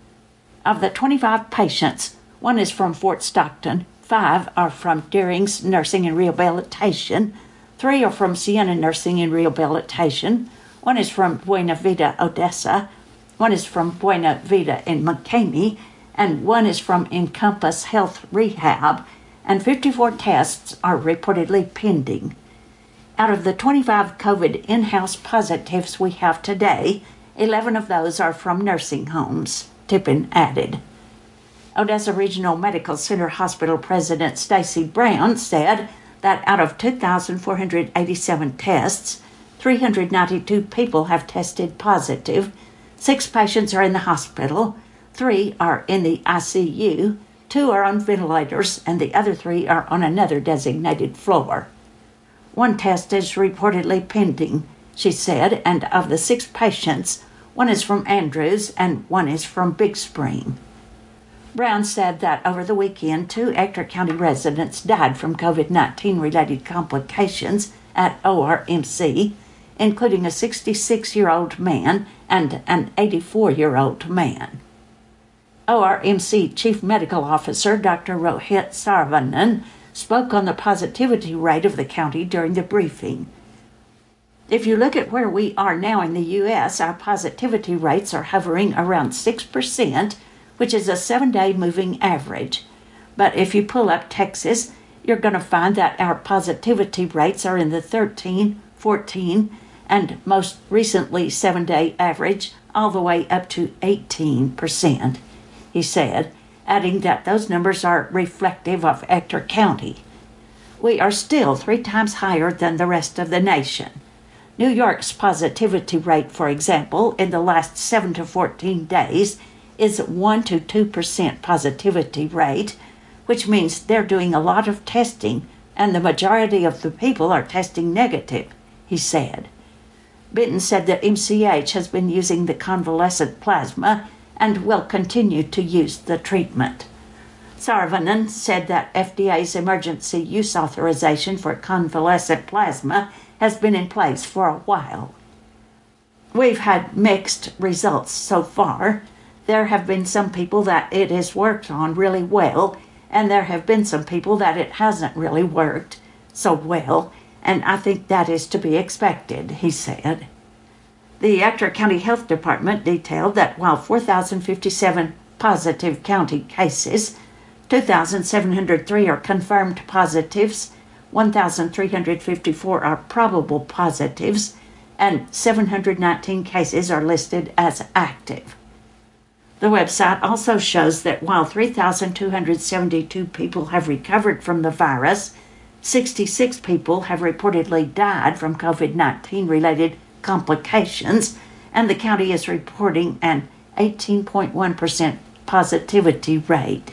Of the 25 patients, 1 is from Fort Stockton, 5 are from Deering's Nursing and Rehabilitation, 3 are from Sienna Nursing and Rehabilitation, 1 is from Buena Vida Odessa, 1 is from Buena Vida in McCamey, and 1 is from Encompass Health Rehab, and 54 tests are reportedly pending. Out of the 25 COVID in-house positives we have today, 11 of those are from nursing homes, Tippin added. Odessa Regional Medical Center Hospital President Stacy Brown said that out of 2,487 tests, 392 people have tested positive, 6 patients are in the hospital, 3 are in the ICU, 2 are on ventilators, and the other 3 are on another designated floor. 1 test is reportedly pending, she said, and of the 6 patients, 1 is from Andrews and 1 is from Big Spring. Brown said that over the weekend, 2 Ector County residents died from COVID-19 related complications at ORMC, including a 66-year-old man and an 84-year-old man. ORMC Chief Medical Officer Dr. Rohit Saravanan spoke on the positivity rate of the county during the briefing. If you look at where we are now in the U.S., our positivity rates are hovering around 6%, which is a 7-day moving average. But if you pull up Texas, you're going to find that our positivity rates are in the 13, 14, and most recently 7-day average all the way up to 18%, he said, adding that those numbers are reflective of Ector County. We are still 3 times higher than the rest of the nation. New York's positivity rate, for example, in the last 7 to 14 days is 1 to 2% positivity rate, which means they're doing a lot of testing and the majority of the people are testing negative, he said. Benton said that MCH has been using the convalescent plasma and will continue to use the treatment. Sarvanan said that FDA's emergency use authorization for convalescent plasma has been in place for a while. We've had mixed results so far. There have been some people that it has worked on really well, and there have been some people that it hasn't really worked so well, and I think that is to be expected, he said. The Ector County Health Department detailed that while 4,057 positive county cases, 2,703 are confirmed positives, 1,354 are probable positives, and 719 cases are listed as active. The website also shows that while 3,272 people have recovered from the virus, 66 people have reportedly died from COVID-19 related complications, and the county is reporting an 18.1% positivity rate.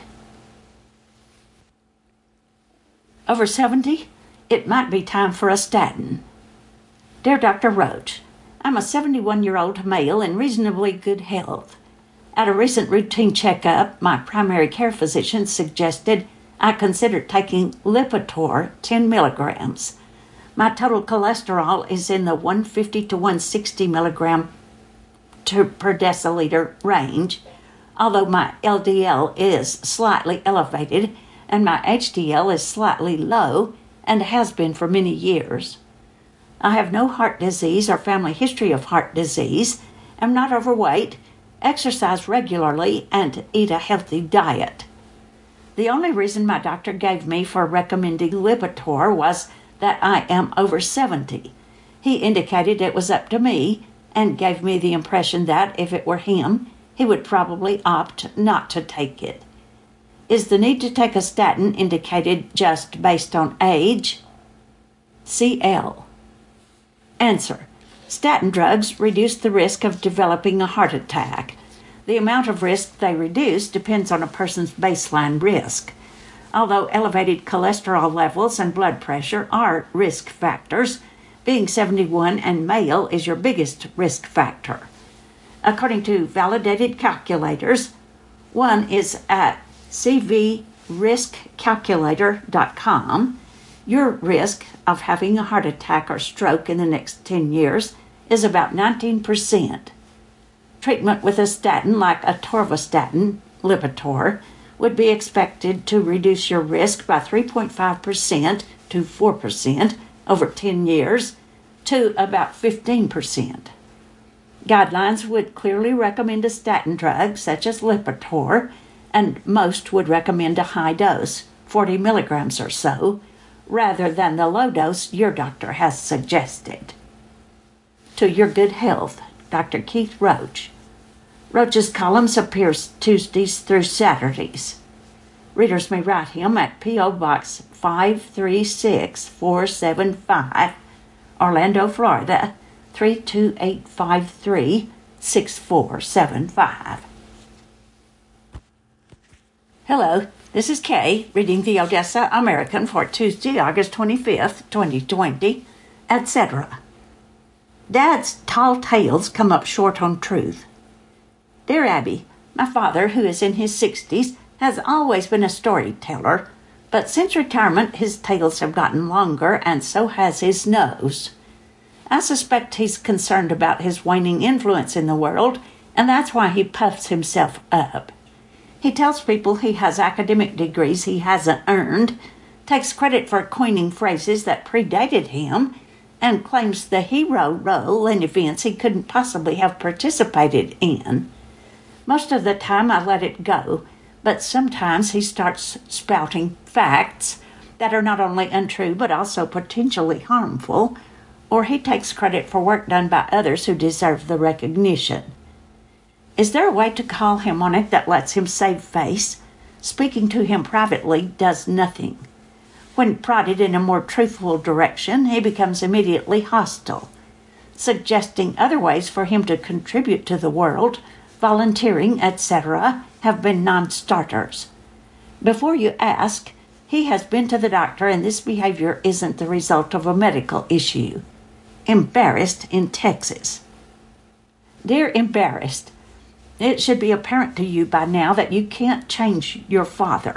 Over 70? It might be time for a statin. Dear Dr. Roach, I'm a 71-year-old male in reasonably good health. At a recent routine checkup, my primary care physician suggested I consider taking Lipitor 10 milligrams. My total cholesterol is in the 150 to 160 milligram per deciliter range, although my LDL is slightly elevated and my HDL is slightly low and has been for many years. I have no heart disease or family history of heart disease, am not overweight, exercise regularly, and eat a healthy diet. The only reason my doctor gave me for recommending Lipitor was that I am over 70. He indicated it was up to me and gave me the impression that if it were him, he would probably opt not to take it. Is the need to take a statin indicated just based on age? CL. Answer. Statin drugs reduce the risk of developing a heart attack. The amount of risk they reduce depends on a person's baseline risk. Although elevated cholesterol levels and blood pressure are risk factors, being 71 and male is your biggest risk factor. According to validated calculators, one is at cvriskcalculator.com, your risk of having a heart attack or stroke in the next 10 years is about 19%. Treatment with a statin like atorvastatin, Lipitor, would be expected to reduce your risk by 3.5% to 4% over 10 years to about 15%. Guidelines would clearly recommend a statin drug such as Lipitor, and most would recommend a high dose, 40 milligrams or so, rather than the low dose your doctor has suggested. To your good health, Dr. Keith Roach. Roach's columns appear Tuesdays through Saturdays. Readers may write him at P.O. Box 536-475, Orlando, Florida, 32853, 6475. Hello, this is Kay reading the Odessa American for Tuesday, August 25th, 2020, etc. Dad's tall tales come up short on truth. Dear Abby, my father, who is in his 60s, has always been a storyteller, but since retirement his tales have gotten longer and so has his nose. I suspect he's concerned about his waning influence in the world, and that's why he puffs himself up. He tells people he has academic degrees he hasn't earned, takes credit for coining phrases that predated him, and claims the hero role in events he couldn't possibly have participated in. Most of the time I let it go, but sometimes he starts spouting facts that are not only untrue but also potentially harmful, or he takes credit for work done by others who deserve the recognition. Is there a way to call him on it that lets him save face? Speaking to him privately does nothing. When prodded in a more truthful direction, he becomes immediately hostile. Suggesting other ways for him to contribute to the world, volunteering, etc., have been non-starters. Before you ask, he has been to the doctor and this behavior isn't the result of a medical issue. Embarrassed in Texas. Dear Embarrassed, it should be apparent to you by now that you can't change your father.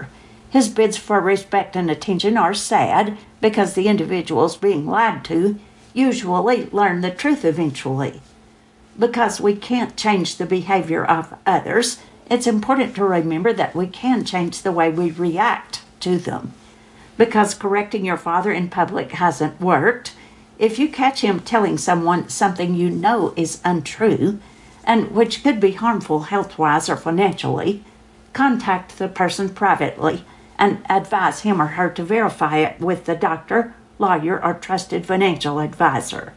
His bids for respect and attention are sad because the individuals being lied to usually learn the truth eventually. Because we can't change the behavior of others, it's important to remember that we can change the way we react to them. Because correcting your father in public hasn't worked, if you catch him telling someone something you know is untrue, and which could be harmful health-wise or financially, contact the person privately and advise him or her to verify it with the doctor, lawyer, or trusted financial advisor.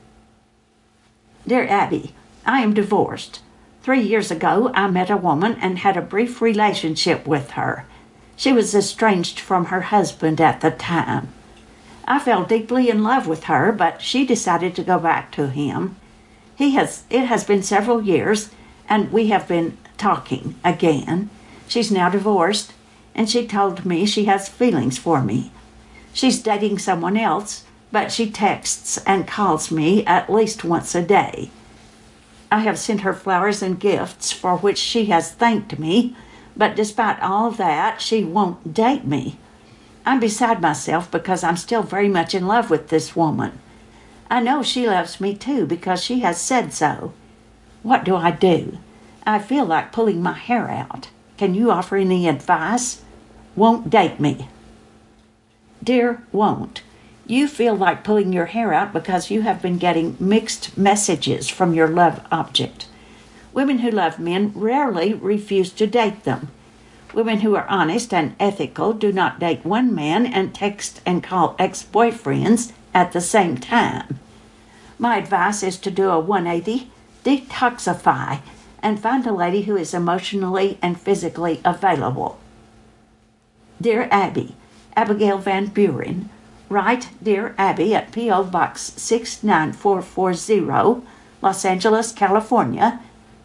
Dear Abby, I am divorced. 3 years ago, I met a woman and had a brief relationship with her. She was estranged from her husband at the time. I fell deeply in love with her, but she decided to go back to him. It has been several years, and we have been talking again. She's now divorced, and she told me she has feelings for me. She's dating someone else, but she texts and calls me at least once a day. I have sent her flowers and gifts for which she has thanked me, but despite all that, she won't date me. I'm beside myself because I'm still very much in love with this woman. I know she loves me too because she has said so. What do? I feel like pulling my hair out. Can you offer any advice? Won't date me. Dear Won't, you feel like pulling your hair out because you have been getting mixed messages from your love object. Women who love men rarely refuse to date them. Women who are honest and ethical do not date one man and text and call ex-boyfriends at the same time. My advice is to do a 180, detoxify, and find a lady who is emotionally and physically available. Dear Abby, Abigail Van Buren, write Dear Abby at P.O. Box 69440, Los Angeles, California,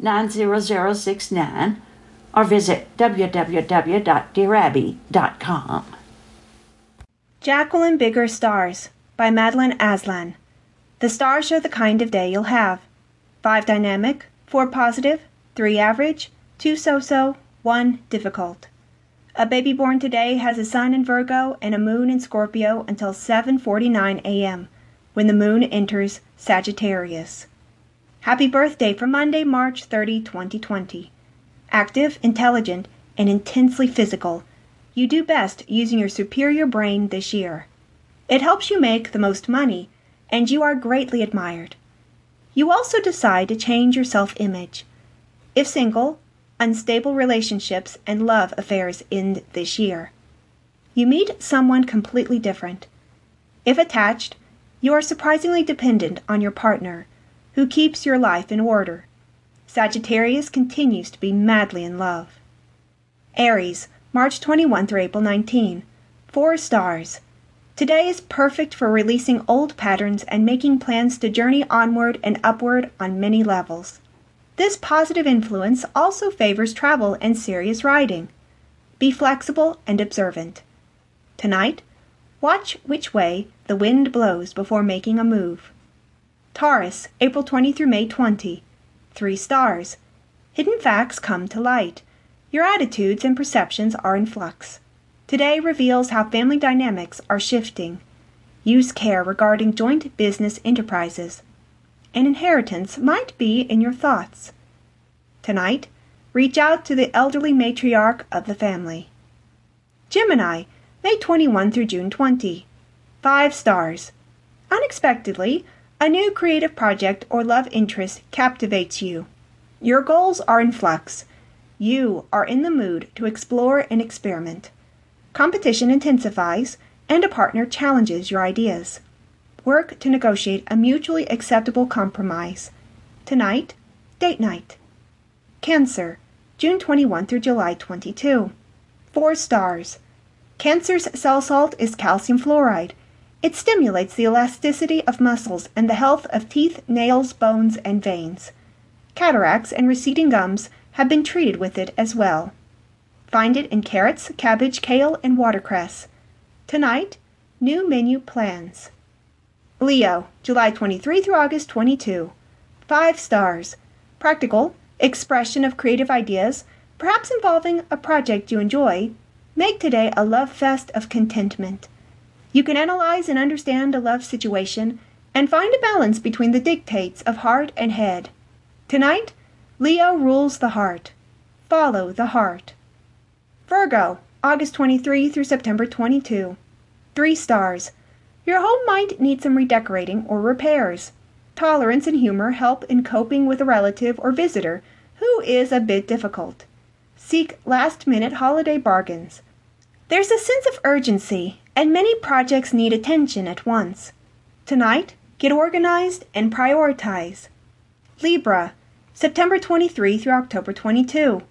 90069, or visit www.dearabby.com. Jacqueline Bigger Stars by Madeline Aslan. The stars are the kind of day you'll have. 5 dynamic, 4 positive, 3 average, 2 so-so, 1 difficult. A baby born today has a sun in Virgo and a moon in Scorpio until 7:49 a.m., when the moon enters Sagittarius. Happy birthday for Monday, March 30, 2020. Active, intelligent, and intensely physical, you do best using your superior brain this year. It helps you make the most money, and you are greatly admired. You also decide to change your self-image. If single, unstable relationships and love affairs end this year. You meet someone completely different. If attached, you are surprisingly dependent on your partner, who keeps your life in order. Sagittarius continues to be madly in love. Aries, March 21 through April 19. 4 stars. Today is perfect for releasing old patterns and making plans to journey onward and upward on many levels. This positive influence also favors travel and serious riding. Be flexible and observant. Tonight, watch which way the wind blows before making a move. Taurus, April 20 through May 20. 3 stars. Hidden facts come to light. Your attitudes and perceptions are in flux. Today reveals how family dynamics are shifting. Use care regarding joint business enterprises. An inheritance might be in your thoughts. Tonight, reach out to the elderly matriarch of the family. Gemini, May 21 through June 20. 5 stars. Unexpectedly, a new creative project or love interest captivates you. Your goals are in flux. You are in the mood to explore and experiment. Competition intensifies, and a partner challenges your ideas. Work to negotiate a mutually acceptable compromise. Tonight, date night. Cancer, June 21 through July 22. 4 stars. Cancer's cell salt is calcium fluoride. It stimulates the elasticity of muscles and the health of teeth, nails, bones, and veins. Cataracts and receding gums have been treated with it as well. Find it in carrots, cabbage, kale, and watercress. Tonight, new menu plans. Leo, July 23 through August 22. 5 stars. Practical, expression of creative ideas, perhaps involving a project you enjoy. Make today a love fest of contentment. You can analyze and understand a love situation and find a balance between the dictates of heart and head. Tonight, Leo rules the heart. Follow the heart. Virgo, August 23 through September 22. 3 stars. Your home might need some redecorating or repairs. Tolerance and humor help in coping with a relative or visitor who is a bit difficult. Seek last-minute holiday bargains. There's a sense of urgency, and many projects need attention at once. Tonight, get organized and prioritize. Libra, September 23 through October 22.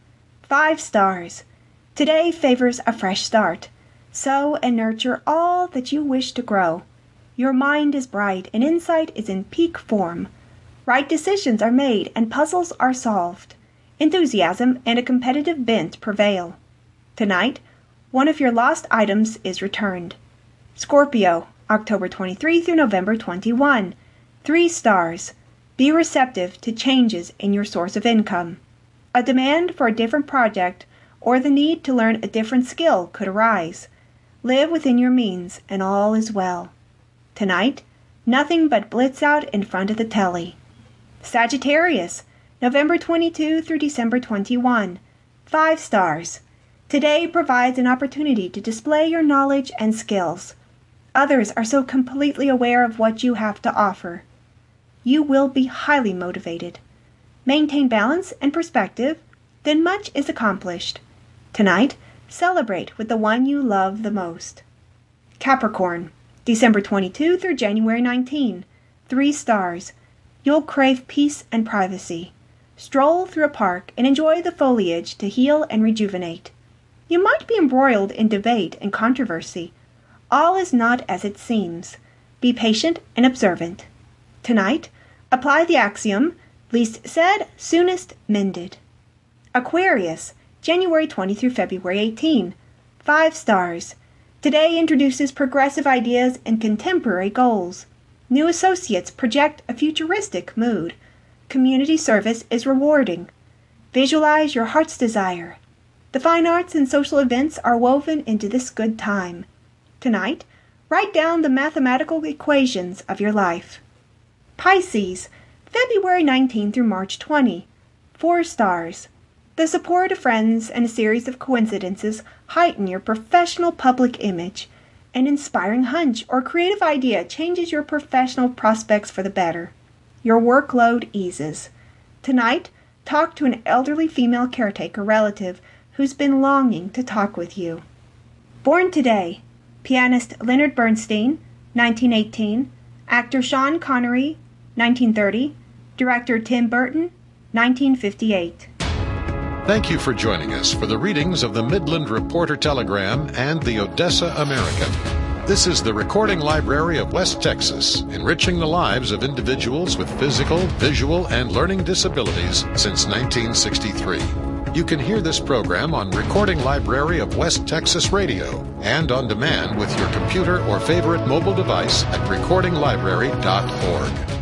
5 stars. Today favors a fresh start. Sow and nurture all that you wish to grow. Your mind is bright and insight is in peak form. Right decisions are made and puzzles are solved. Enthusiasm and a competitive bent prevail. Tonight, one of your lost items is returned. Scorpio, October 23 through November 21. 3 stars. Be receptive to changes in your source of income. A demand for a different project or the need to learn a different skill could arise. Live within your means and all is well. Tonight, nothing but blitz out in front of the telly. Sagittarius, November 22 through December 21. 5 stars. Today provides an opportunity to display your knowledge and skills. Others are so completely aware of what you have to offer. You will be highly motivated. Maintain balance and perspective, then much is accomplished. Tonight, celebrate with the one you love the most. Capricorn, December 22 through January 19. 3 stars. You'll crave peace and privacy. Stroll through a park and enjoy the foliage to heal and rejuvenate. You might be embroiled in debate and controversy. All is not as it seems. Be patient and observant. Tonight, apply the axiom, least said, soonest mended. Aquarius, January 20 through February 18. 5 stars. Today introduces progressive ideas and contemporary goals. New associates project a futuristic mood. Community service is rewarding. Visualize your heart's desire. The fine arts and social events are woven into this good time. Tonight, write down the mathematical equations of your life. Pisces, February 19 through March 20. 4 stars. The support of friends and a series of coincidences heighten your professional public image. An inspiring hunch or creative idea changes your professional prospects for the better. Your workload eases. Tonight, talk to an elderly female caretaker relative who's been longing to talk with you. Born today, pianist Leonard Bernstein, 1918, actor Sean Connery, 1930, director Tim Burton, 1958. Thank you for joining us for the readings of the Midland Reporter Telegram and the Odessa American. This is the Recording Library of West Texas, enriching the lives of individuals with physical, visual, and learning disabilities since 1963. You can hear this program on Recording Library of West Texas Radio and on demand with your computer or favorite mobile device at recordinglibrary.org.